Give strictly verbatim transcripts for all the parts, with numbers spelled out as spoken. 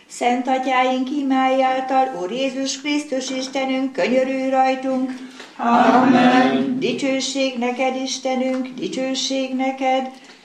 Szent Atyáink imája által, Úr Jézus Krisztus Istenünk, könyörülj rajtunk. Amen. Dicsőség neked, Istenünk, dicsőség neked.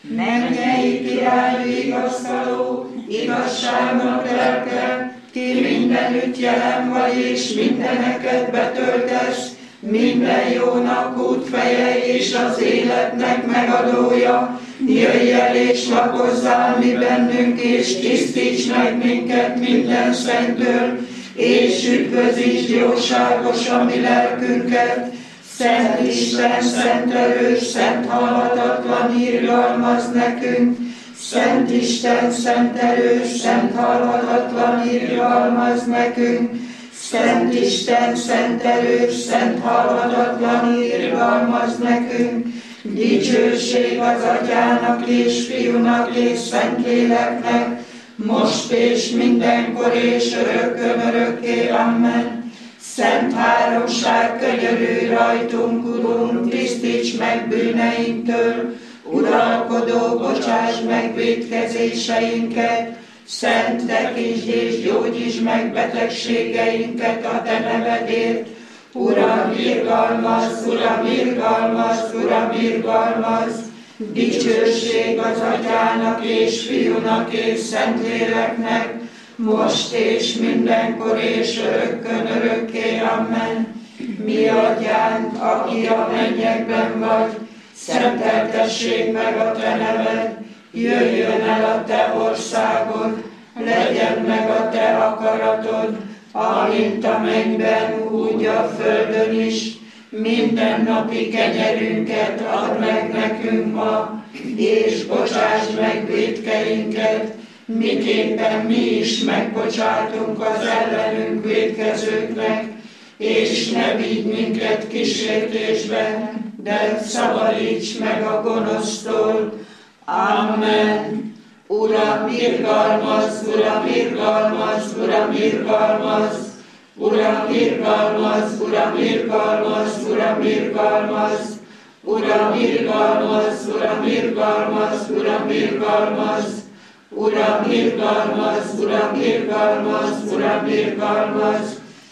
Mennyei király vigasztaló, igazságnak lelke, ki mindenütt jelen vagy és mindeneket betöltesz, minden jónak útfeje és az életnek megadója. Jöjj el és lakozzál mi bennünk, és tisztíts meg minket minden szentől, és üdvözítsd jóságos a mi lelkünket. Szent Isten, szent erős, szent halhatatlan, irgalmazz nekünk. Szent Isten, szent erős, szent halhatatlan, irgalmazz nekünk. Szent Isten, szent erős, szent halhatatlan, irgalmazz nekünk. Dicsőség az Atyának és Fiúnak és Szentléleknek, most és mindenkor és örökkön örökké. Amen. Szent háromság, könyörülj rajtunk, Urunk, tisztíts meg bűneinktől, uralkodó, bocsáss meg vétkezéseinket, Szent, tekintsd és gyógyítsd meg betegségeinket a Te nevedért. Uram, irgalmazz, Uram, irgalmazz, Uram, irgalmazz. Dicsőség az Atyának és Fiúnak és Szentléleknek, most és mindenkor és örökkön örökké. Amen. Mi Atyánk, aki a mennyekben vagy, szenteltessék meg a Te neved, jöjjön el a Te országod, legyen meg a Te akaratod, amint a mennyben, úgy a földön is. Mindennapi kenyerünket add meg nekünk ma, és bocsáss meg vétkeinket, miképpen mi is megbocsátunk az ellenünk vétkezőknek, és ne vigy minket kísértésbe, de szabadíts meg a gonosztól. Amen. Uram, irgalmazz, Uram, irgalmazz, Uram, irgalmazz. Uram, irgalmazz, Uram, irgalmazz, Uram, irgalmazz. Uram, irgalmazz, Uram, irgalmazz, Uram, irgalmazz. Uram, irgalmazz, Uram, irgalmazz, Uram, irgalmazz.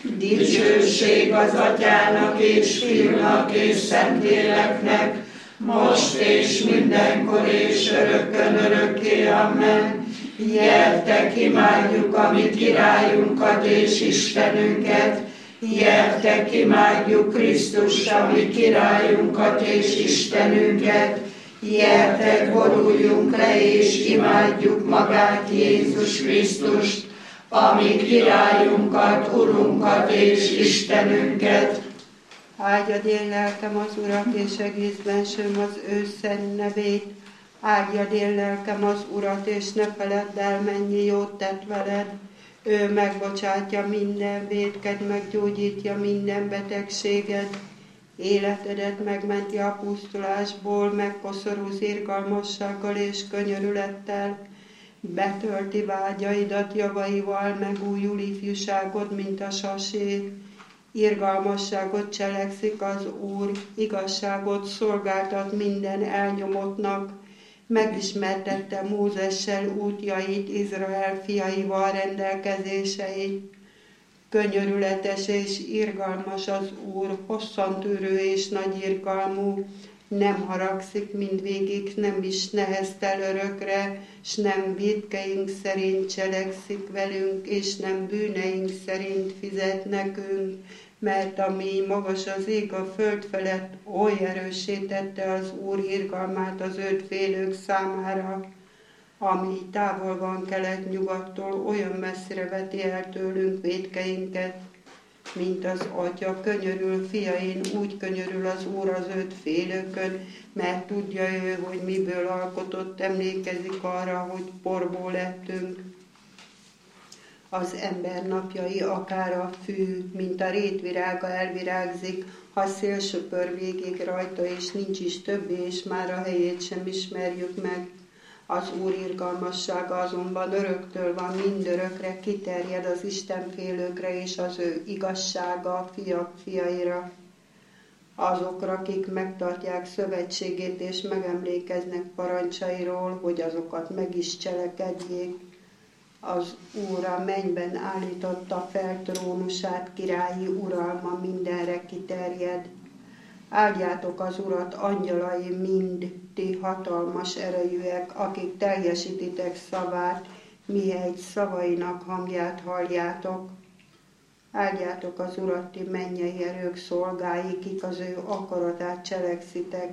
Dicsőség az Atyának és Fiúnak és Szentléleknek, most és mindenkor és örökkön örökké. Amen. Gyertek, imádjuk a mi királyunkat és Istenünket, gyertek, imádjuk Krisztust, a mi királyunkat és Istenünket, gyertek, boruljunk le és imádjuk magát, Jézus Krisztust, a mi királyunkat, Urunkat és Istenünket. Áldjad én lelkem az Urat, és egészben sem az ő szent nevét. Áldjad én lelkem az Urat, és ne feledd el, mennyi jót tett veled. Ő megbocsátja minden vétked, meggyógyítja minden betegséged. Életedet megmenti a pusztulásból, megkoszorúz irgalmassággal és könyörülettel. Betölti vágyaidat javaival, megújul ifjúságod, mint a sasé. Irgalmasságot cselekszik az Úr, igazságot szolgáltat minden elnyomottnak. Megismertette Mózessel útjait, Izrael fiaival rendelkezéseit. Könyörületes és irgalmas az Úr, hosszantűrő és nagy irgalmú, nem haragszik mindvégig, nem is neheztel örökre, s nem vétkeink szerint cselekszik velünk, és nem bűneink szerint fizet nekünk, mert ami magas az ég a föld felett, oly erőssé tette az Úr irgalmát az őt félők számára, ami távol van kelet-nyugattól, olyan messzire veti el tőlünk vétkeinket, mint az Atya könyörül fiain, úgy könyörül az Úr az őt félőkön, mert tudja ő, hogy miből alkotott, emlékezik arra, hogy porból lettünk. Az ember napjai akár a fű, mint a rétvirága elvirágzik, ha szél söpör végig rajta, és nincs is többé, és már a helyét sem ismerjük meg. Az Úr irgalmassága azonban öröktől van, mindörökre kiterjed az istenfélőkre, és az ő igazsága a fiak fiaira. Azokra, akik megtartják szövetségét, és megemlékeznek parancsairól, hogy azokat meg is cselekedjék. Az Úr a mennyben állította fel trónusát, királyi uralma mindenre kiterjed. Áldjátok az Urat, angyalai mind, ti hatalmas erejűek, akik teljesítitek szavát, mihelyt szavainak hangját halljátok. Áldjátok az Urat, ti mennyei erők szolgái, kik az ő akaratát cselekszitek.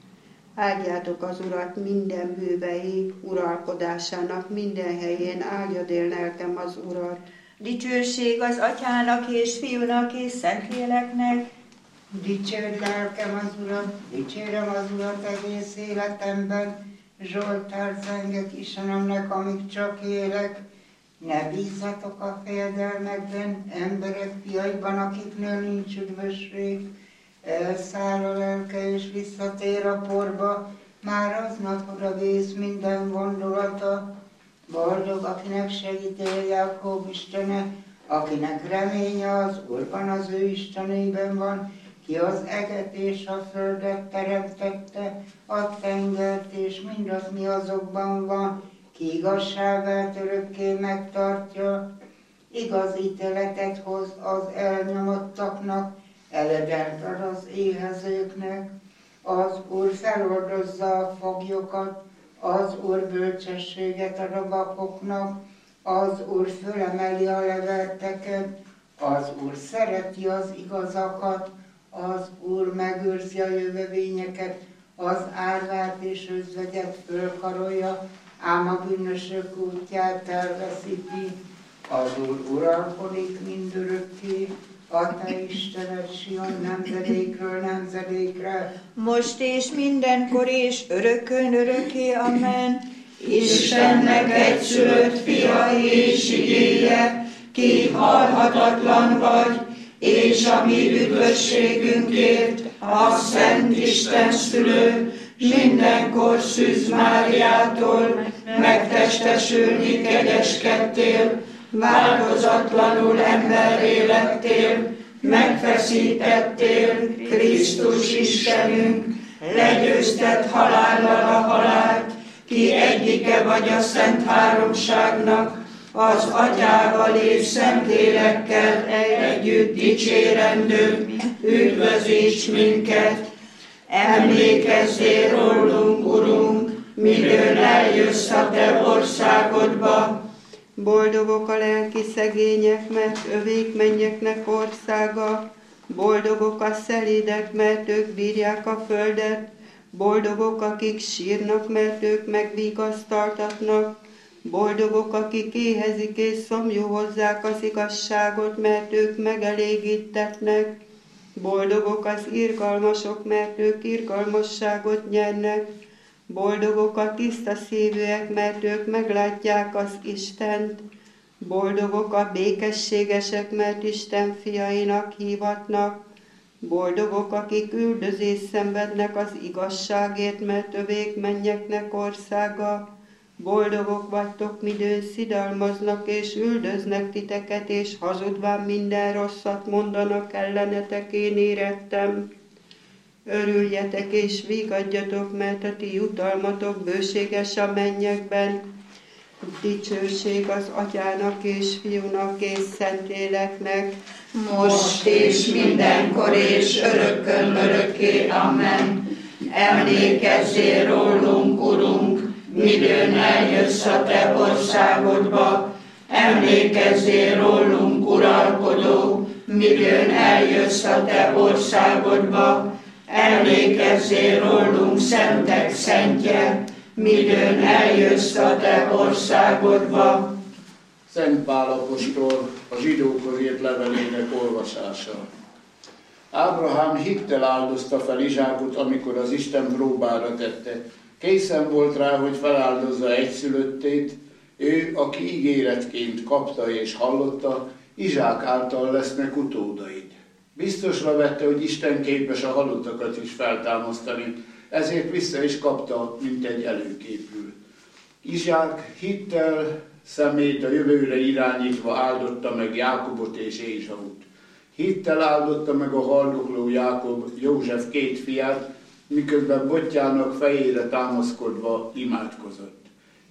Áldjátok az Urat minden bűvei, uralkodásának minden helyén, áldjad lelkem az Urat. Dicsőség az Atyának és Fiúnak és Szentléleknek. Dicsérd lelkem az Urat, dicsérem az Urat egész életemben, Zsoltár zengek Istenemnek, amíg csak élek. Ne bízzatok a fejedelmekben, emberek fiaiban, akiknél nincs üdvösség. Elszáll a lelke és visszatér a porba, már aznap oda vész minden gondolata. Boldog, akinek segítél Jákob Istene, akinek reménye az Úrban, az ő Istenében van, ki az eget és a földet teremtette, a tengert és mindaz, mi azokban van, ki igazságát örökké megtartja. Igaz ítéletet hoz az elnyomottaknak, eledent ad az éhezőknek. Az Úr feloldozza a foglyokat, az Úr bölcsességet ad a vakoknak, az Úr fölemeli a levelteket, az Úr szereti az igazakat, az Úr megőrzi a jövevényeket, az árvát és özvegyet fölkarolja, ám a bűnösök útját elveszíti. Az Úr uralkodik mindörökké, a te Istened Sion nemzedékről nemzedékre. Most és mindenkor és örökön örökké, amen. Istennek egyszülött fia és igéje, ki halhatatlan vagy, és a mi üdvösségünkért a Szent Isten szülő, mindenkor Szűz Máriától megtestesülni kegyeskedtél, változatlanul emberré lettél, megfeszítettél, Krisztus Istenünk, legyőzted halállal a halált, ki egyike vagy a Szent Háromságnak, az Atyával és Szentlélekkel együtt dicsérendő, üdvözíts minket. Emlékezzél rólunk, Urunk, midőn eljössz a te országodba. Boldogok a lelki szegények, mert övék mennyeknek országa. Boldogok a szelídek, mert ők bírják a földet. Boldogok, akik sírnak, mert ők megvigasztaltatnak. Boldogok, akik éhezik és szomjú hozzák az igazságot, mert ők megelégítetnek. Boldogok az irgalmasok, mert ők irgalmasságot nyernek. Boldogok a tiszta szívűek, mert ők meglátják az Istent. Boldogok a békességesek, mert Isten fiainak hívatnak. Boldogok, akik üldözést szenvednek az igazságért, mert övék mennyeknek országa. Boldogok vagytok, midőn szidalmaznak és üldöznek titeket, és hazudván minden rosszat mondanak ellenetek, én érettem. Örüljetek és vigadjatok, mert a ti jutalmatok bőséges a mennyekben. Dicsőség az Atyának és Fiúnak és Szentléleknek, Most és mindenkor és örökkön örökké, amen. Emlékezzél rólunk, Urunk, midőn eljössz a te országodba. Emlékezzél rólunk, uralkodó, midőn eljössz a te országodba. Emlékezzél rólunk, szentek szentje, midőn eljössz a te országodba. Szent Pál apostol a zsidókhoz írt levelének olvasása. Ábrahám hittel áldozta fel Izsákot, amikor az Isten próbára tette. Készen volt rá, hogy feláldozza egyszülöttét, ő, aki ígéretként kapta és hallotta, Izsák által lesznek utódaid. Biztosra vette, hogy Isten képes a halottakat is feltámasztani, ezért vissza is kapta, mint egy előképül. Izsák hittel szemét a jövőre irányítva áldotta meg Jákobot és Ézsaut. Hittel áldotta meg a haldokló Jákob József két fiát, miközben botjának fejére támaszkodva imádkozott.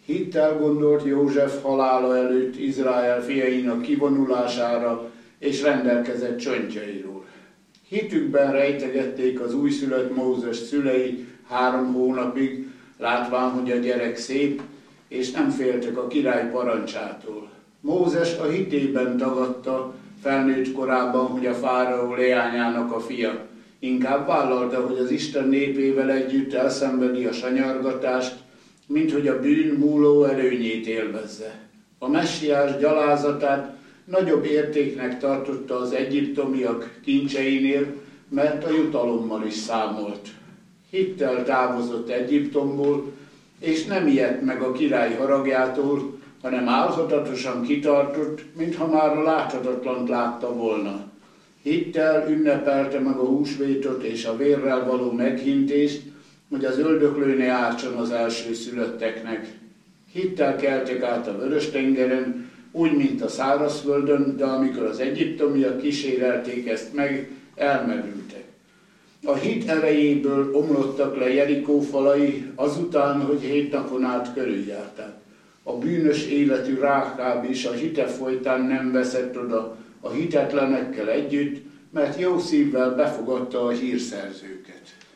Hittel gondolt József halála előtt Izrael fiainak kivonulására, és rendelkezett csontjairól. Hitükben rejtegették az újszülött Mózes szülei három hónapig, látván, hogy a gyerek szép, és nem féltek a király parancsától. Mózes a hitében tagadta felnőtt korában, hogy a fáraó leányának a fia. Inkább vállalta, hogy az Isten népével együtt elszenvedi a sanyargatást, mint hogy a bűn múló előnyét élvezze. A messiás gyalázatát nagyobb értéknek tartotta az egyiptomiak kincseinél, mert a jutalommal is számolt. Hittel távozott Egyiptomból, és nem ijedt meg a király haragjától, hanem álhatatosan kitartott, mintha már a láthatatlant látta volna. Hittel ünnepelte meg a húsvétot és a vérrel való meghintést, hogy az öldöklő ne ártson az elsőszülötteknek. Hittel keltek át a Vörös-tengeren, úgy, mint a szárazföldön, de amikor az egyiptomiak kísérelték ezt meg, elmerültek. A hit erejéből omlottak le Jerikó falai, azután, hogy hét napon át körüljárták. A bűnös életű Rákáb is a hite folytán nem veszett oda a hitetlenekkel együtt, mert jó szívvel befogadta a hírszerzőket.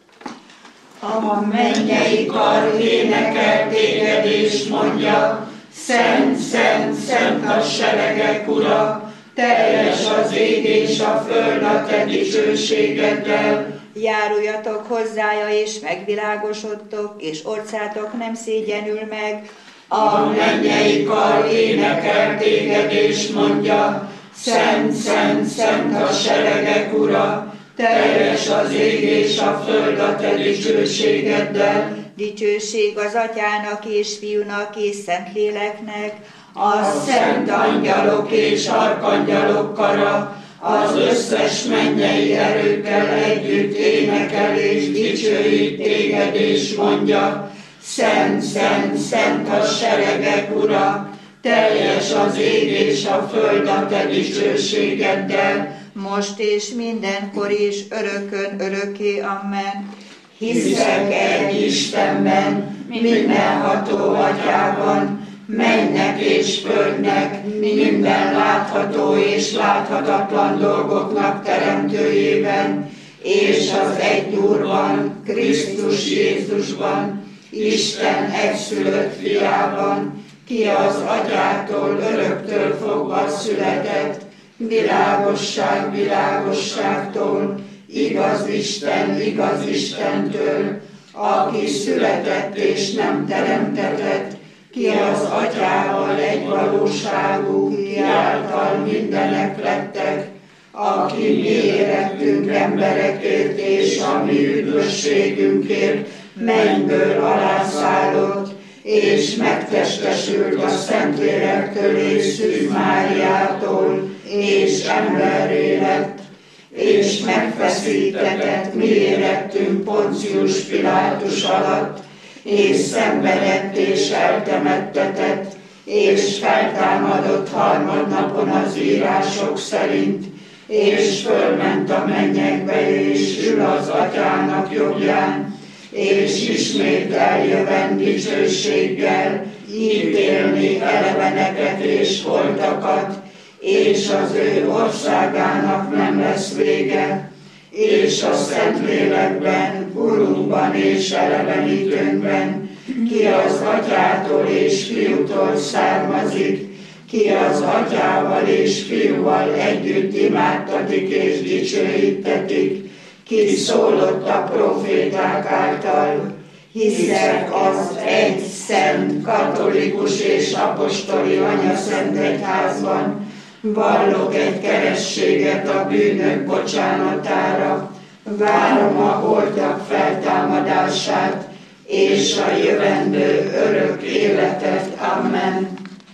A mennyei kar énekel téged és mondja, Szent, szent, szent a seregek ura, teljes az ég és a föld a te dicsőségeddel. Járuljatok hozzája, és megvilágosodtok, és orcátok nem szégyenül meg. A mennyei kar énekel téged és mondja, Szent, szent, szent a seregek ura, teljes az ég és a föld a te dicsőségeddel. Dicsőség az Atyának és Fiúnak és Szentléleknek, A szent angyalok és arkangyalok kara, az összes mennyei erőkkel együtt énekel és dicsőít téged és mondja, Szent, szent, szent a seregek ura, teljes az ég és a föld a te dicsőségeddel. most és mindenkor is, örökön örökké. Amen. Hiszek egy Istenben, mindenható Atyában, mennek és földnek, minden látható és láthatatlan dolgoknak teremtőjében, és az egy Úrban, Krisztus Jézusban, Isten egyszülött fiában, ki az Atyától öröktől fogva született, világosság világosságtól, igaz Isten igaz Istentől, aki született és nem teremtetett, ki az Atyával egy valóságú, ki által mindenek lettek, aki mi érettünk emberekért és a mi üdvösségünkért mennyből alászállott, és megtestesült a Szentlélektől és Szűz Máriától, és emberré lett, és megfeszítetett mi érettünk Poncius Pilátus alatt, és szenvedett és eltemettetett, és feltámadott harmadnapon az írások szerint, és fölment a mennyekbe, és ül az Atyának jobbján, és ismét eljövend dicsőséggel, ítélni eleveneket és holtakat, és az ő országának nem lesz vége, és a Szentlélekben, Urunkban és elevenítőnkben, ki az Atyától és Fiútól származik, ki az Atyával és Fiúval együtt imádtatik és dicsőítetik, ki szólott a proféták által. Hiszek az egy szent, katolikus és apostoli anyaszent egyházban, vallok egy kerességet a bűnök bocsánatára, várom a holtak feltámadását, és a jövendő örök életet. Amen.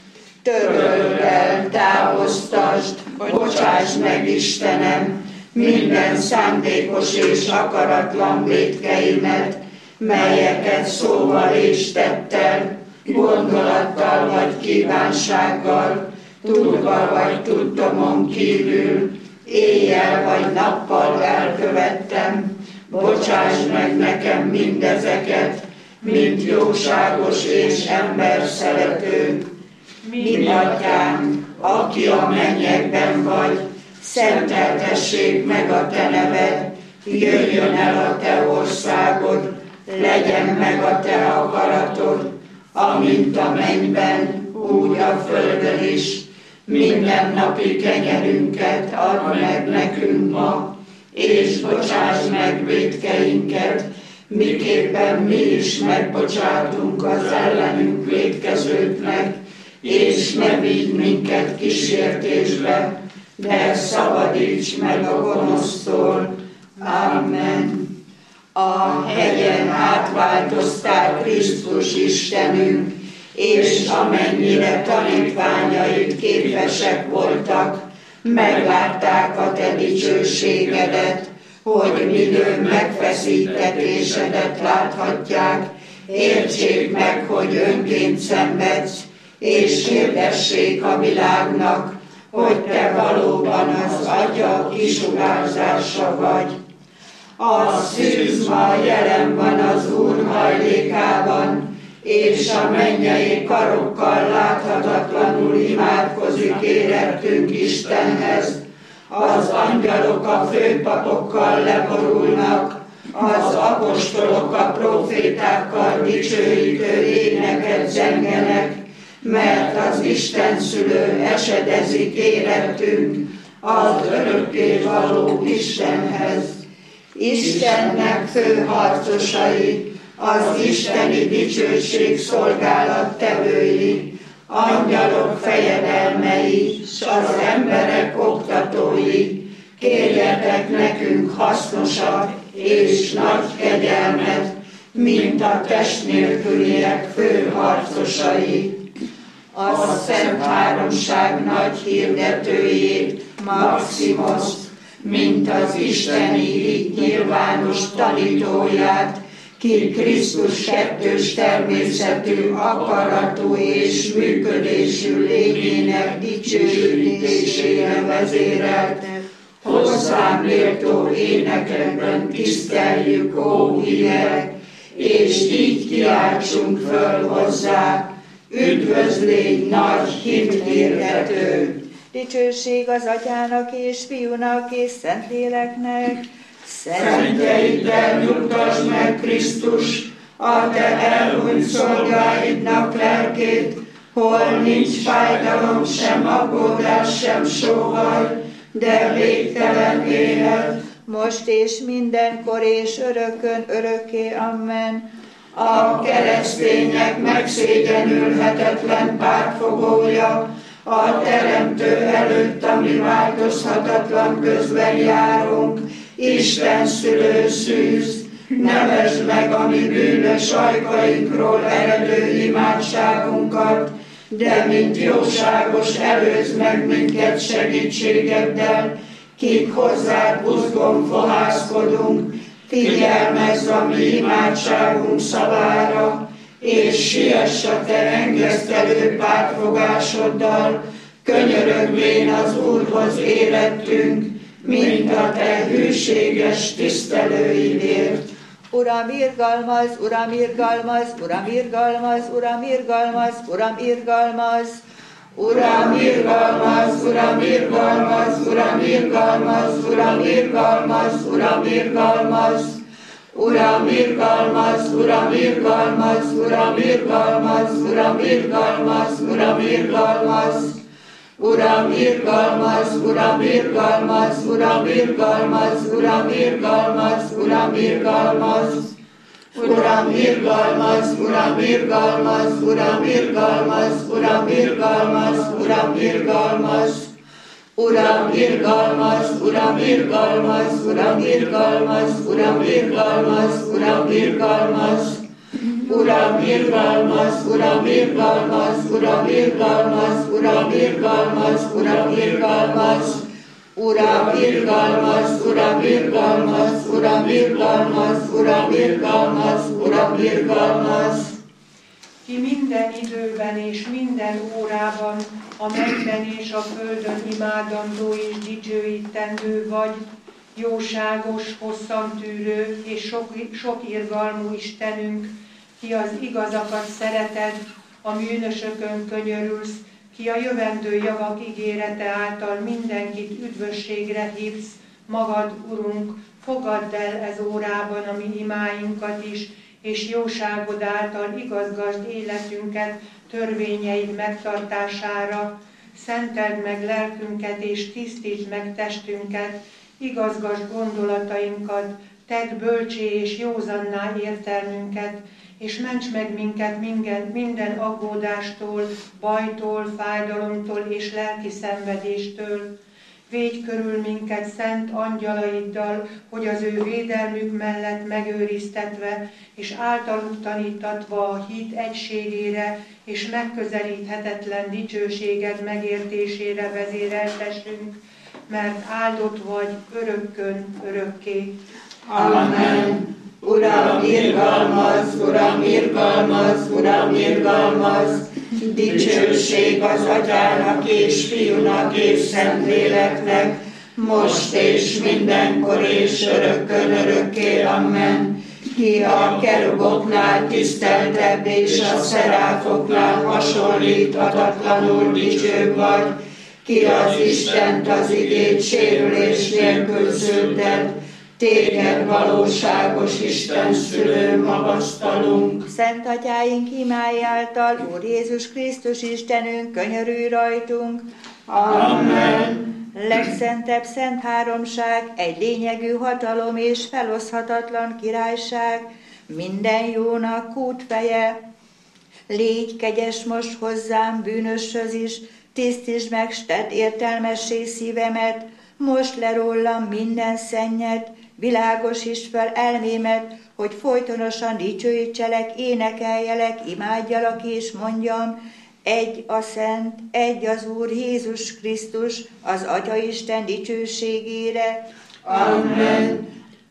Töröld el, távoztasd, bocsáss meg, Istenem, minden szándékos és akaratlan vétkeimet, melyeket szóval és tettel, gondolattal vagy kívánsággal, tudva vagy tudtomon kívül, éjjel vagy nappal elkövettem, bocsáss meg nekem mindezeket, mint jóságos és ember szerető. Mi atyánk, aki a mennyekben vagy, szenteltessék meg a te neved, jöjjön el a te országod, legyen meg a te akaratod, amint a mennyben, úgy a földön is. Mindennapi kenyerünket add meg nekünk ma, és bocsáss meg vétkeinket, miképpen mi is megbocsátunk az ellenünk vétkezőknek, és ne vigy minket kísértésbe, de szabadíts meg a gonosztól. Amen. A hegyen átváltoztál Krisztus Istenünk, és amennyire tanítványaid képesek voltak, meglátták a te dicsőségedet, hogy midőn megfeszítetésedet láthatják, értsék meg, hogy önként szenvedsz, és hirdessék a világnak, hogy te valóban az Atya kisugárzása vagy. A szűzma jelen van az Úr hajlékában, és a mennyei karokkal láthatatlanul imádkozik érettünk Istenhez. Az angyalok a főpapokkal leborulnak, az apostolok a profétákkal dicsőítő éneket zengenek, mert az Isten szülő esedezik érettünk az örökkévaló Istenhez. Istennek főharcosai, az isteni dicsőség szolgálattevői, angyalok fejedelmei, s az emberek oktatói, kérjetek nekünk hasznosabb és nagy kegyelmet, mint a test nélküliek főharcosai. A Szent Háromság nagy hirdetőjét, Maximoszt, mint az isteni hit nyilvános tanítóját, ki Krisztus kettős természetű, akaratú és működésű lényének dicsőítésére vezérelt, hozzám méltó énekekben tiszteljük, ó hívek, és így kiáltsunk föl hozzá, üdvözlégy nagy hithirdető! Dicsőség az Atyának és Fiúnak és Szentléleknek. Szentjeiddel nyugtasd meg Krisztus, a te elhunyt szolgáidnak lelkét, hol nincs fájdalom, sem aggódás, sem sóhaj, de végtelen élet. Most és mindenkor és örökön örökké. Amen. A keresztények megszégyenülhetetlen pártfogója, a Teremtő előtt, ami változhatatlan közben járunk, Isten szülő szűz, nevesd meg a mi bűnös ajkainkról eredő imádságunkat, de mint jóságos előzd meg minket segítségeddel, kik hozzád buzgón fohászkodunk, figyelmezz a mi imádságunk szavára, és siess a te engesztelő pártfogásoddal, könyörögvén az Úrhoz érettünk, mint a te hűséges tisztelőidért. Uram, irgalmaz, Uram, irgalmaz, Uram, irgalmaz, Uram, irgalmaz, Uram, irgalmaz. Uram, irgalmaz, Uram, irgalmaz, Uram, irgalmaz, Uram, irgalmaz, Uram, irgalmaz. Uram, irgalmaz, Uram, irgalmaz, Uram, irgalmaz, Uram, irgalmaz, Uram, irgalmaz. Uram, irgalmaz, Uram, irgalmaz, Uram, irgalmaz, Uram, irgalmaz, Uram, irgalmaz. Uram, irgalmaz, Uram, irgalmaz, Uram, irgalmaz, Uram, irgalmaz, Uram, irgalmaz. Uram, irgalmaz, Uram, irgalmaz, Uram, irgalmaz, Uram, irgalmaz, Uram, irgalmaz. Uram, irgalmaz, Uram, irgalmaz, Uram, irgalmaz, Uram, irgalmaz, Uram, irgalmaz. Uram, irgalmaz, Uram, irgalmaz, Uram, irgalmaz, Uram, irgalmaz, Uram, irgalmaz. Ki minden időben és minden órában a mennyben és a földön imádandó és dicsőítendő vagy, jóságos, hosszantűrő és sok, sok irgalmú Istenünk, ki az igazakat szereted, a bűnösökön könyörülsz, ki a jövendő javak ígérete által mindenkit üdvösségre hívsz, magad, Urunk, fogadd el ez órában a mi imáinkat is, és jóságod által igazgasd életünket törvényeid megtartására, szenteld meg lelkünket és tisztítsd meg testünket, igazgasd gondolatainkat, tedd bölcsé és józanná értelmünket, és ments meg minket minden, minden aggódástól, bajtól, fájdalomtól és lelki szenvedéstől. Védj körül minket szent angyalaiddal, hogy az ő védelmük mellett megőriztetve, és általuk tanítatva a hit egységére, és megközelíthetetlen dicsőséged megértésére vezéreltessünk, mert áldott vagy örökkön örökké. Amen. Uram, irgalmaz, Uram, irgalmaz, Uram, irgalmaz, dicsőség az Atyának és Fiúnak és Szentléleknek, most és mindenkor és örökkön örökké. Amen. Ki a keruboknál tiszteltebb és a szeráfoknál hasonlíthatatlanul dicsőbb vagy, ki az Istent az igét sérülés nélkül szülted, téged valóságos Isten szülő magasztalunk. Szent Atyáink imái által, Úr Jézus Krisztus Istenünk, könyörülj rajtunk. Amen. Legszentebb szent háromság, egy lényegű hatalom és feloszthatatlan királyság, minden jónak kútfeje. Légy kegyes most hozzám, bűnöshöz is, tisztítsd meg, s tedd értelmessé szívemet, most le rólam minden szennyet, világosítsd fel elmémet, hogy folytonosan dicsőítselek, énekeljelek, imádjalak és mondjam, egy a Szent, egy az Úr Jézus Krisztus, az Atyaisten dicsőségére. Amen.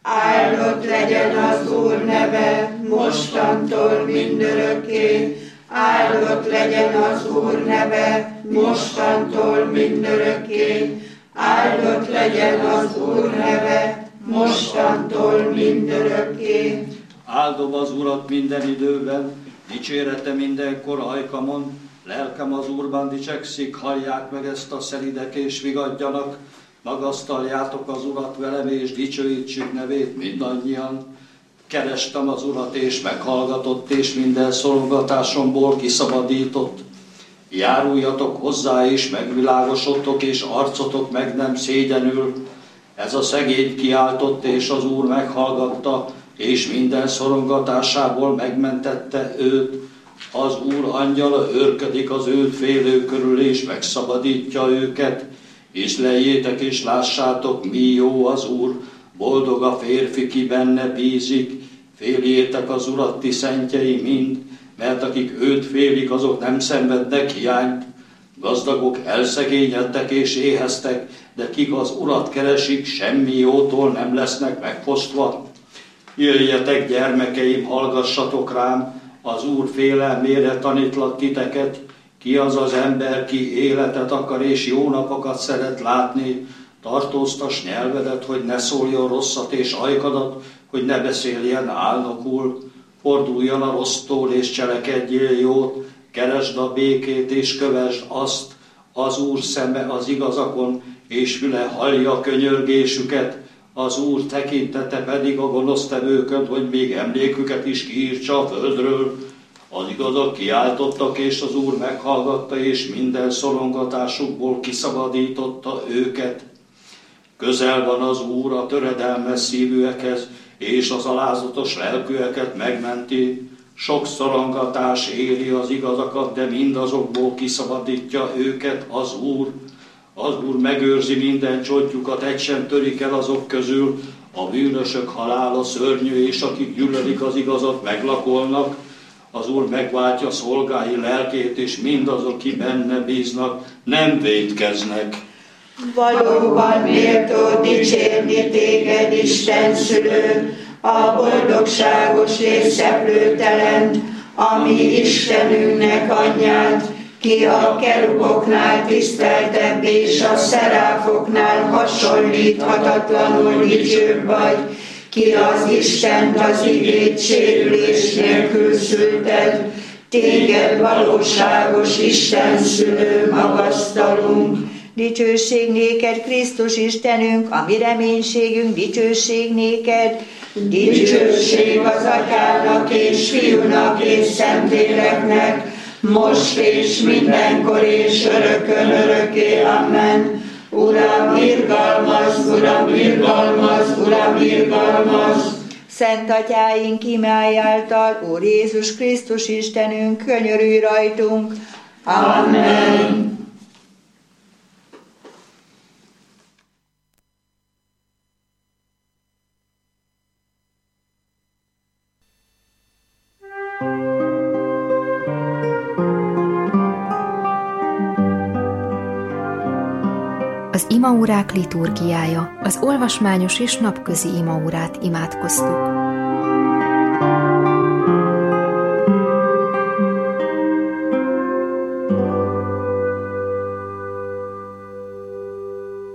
Áldott legyen az Úr neve, mostantól mindörökké. Áldott legyen az Úr neve, mostantól mindörökké. Áldott legyen az Úr neve, mostantól mindörökké. Áldom az Urat minden időben, dicsérete mindenkor ajkamon, lelkem az Úrban dicsekszik, hallják meg ezt a szelidek és vigadjanak, magasztaljátok az Urat velem és dicsőítsük nevét mindannyian. Kerestem az Urat és meghallgatott és minden szolgatásomból kiszabadított. Járuljatok hozzá és megvilágosodtok és arcotok meg nem szégyenül. Ez a szegény kiáltott és az Úr meghallgatta, és minden szorongatásából megmentette őt. Az Úr angyala őrködik az őt félő körül, és megszabadítja őket. Ízleljétek és lássátok, mi jó az Úr, boldog a férfi, ki benne bízik. Féljétek az Urat, ti szentjei mind, mert akik őt félik, azok nem szenvednek hiányt. Gazdagok elszegényedtek és éheztek, de kik az Urat keresik, semmi jótól nem lesznek megfosztva. Jöjjetek, gyermekeim, hallgassatok rám, az Úr félelmére tanítlak titeket. Ki az az ember, ki életet akar és jó napokat szeret látni, tartóztas nyelvedet, hogy ne szóljon rosszat, és ajkadat, hogy ne beszéljen álnokul. Forduljon a rossztól és cselekedjél jót, keresd a békét és kövesd azt. Az Úr szeme az igazakon, és füle hallja a könyörgésüket. Az Úr tekintete pedig a gonosztevőkön, hogy még emléküket is kiírtsa a földről. Az igazak kiáltottak, és az Úr meghallgatta, és minden szorongatásukból kiszabadította őket. Közel van az Úr a töredelmes szívűekhez, és az alázatos lelkűeket megmenti. Sok szorongatás éri az igazakat, de mindazokból kiszabadítja őket az Úr. Az Úr megőrzi minden csontjukat, egy sem törik el azok közül. A bűnösök halála szörnyű, és akik gyűlölik az igazat, meglakolnak. Az Úr megváltja szolgái lelkét, és mindazok, ki benne bíznak, nem vétkeznek. Valóban méltó dicsérni téged, Isten szülő, a boldogságos és szeplőtelent, ami Istenünknek anyját, ki a keruboknál tiszteltebb és a szeráfoknál hasonlíthatatlanul dicsőbb vagy, ki az Istent az igét sérülés nélkül szülted, téged valóságos Isten szülő magasztalunk. Dicsőség néked, Krisztus Istenünk, a mi reménységünk, dicsőség néked. Dicsőség az Atyának és Fiúnak és Szentléleknek, most és mindenkor és örökön örökké. Amen. Uram, irgalmaz, Uram, irgalmaz, Uram, irgalmaz. Szent Atyáink imái által, Úr Jézus Krisztus Istenünk, könyörülj rajtunk. Amen. Az imaórák liturgiája, az olvasmányos és napközi imaórát imádkoztuk.